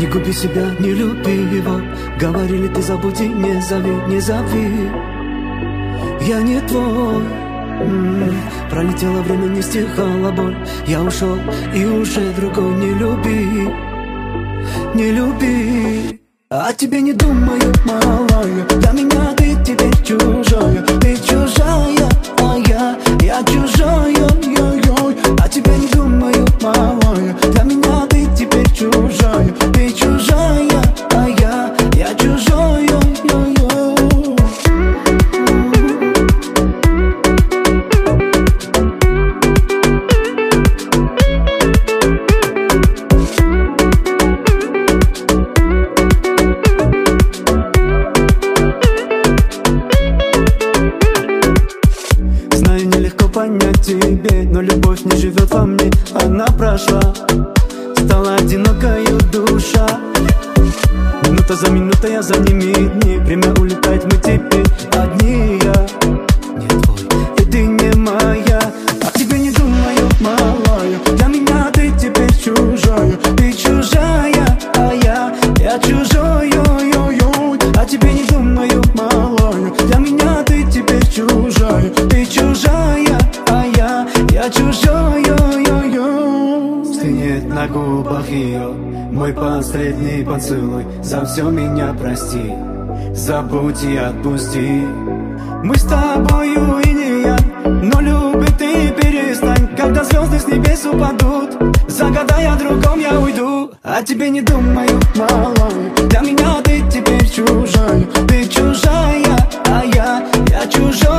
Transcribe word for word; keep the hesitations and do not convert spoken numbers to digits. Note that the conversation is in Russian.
Не губи себя, не люби его. Говорили, ты забуди, не зови, не зови. Я не твой. М-м-м. Пролетело время, не стихала боль. Я ушел, и уже другой. Не люби, не люби. О тебе не думаю, малая. Для меня ты теперь чужая. Ты чужая, а я, я чужая, ой-ой. О тебе не думаю, малая. Для меня ты теперь чужая. Ты чужая, а я, я чужой, ой-ой. Понять тебе, но любовь не живет во мне. Она прошла, стала одинокою душа. Минута за минутой, я за ними дни. Время улетает, мы теперь одни. Я не твой, и ты не моя. О тебе не думаю, малая. Для меня ты теперь чужая. Ты чужая, а я, я чужой, ой-ой-ой. О тебе не думаю, малая. Для меня ты теперь чужая. Ты чужая, я чужой, ой-ой-ой. Стынет на губах ее мой последний поцелуй. За все меня прости, забудь и отпусти. Мы с тобою и не я, но любить ты перестань. Когда звезды с небес упадут, загадай о другом, я уйду. О тебе не думаю, малая. Для меня ты теперь чужая. Ты чужая, а я, я чужой.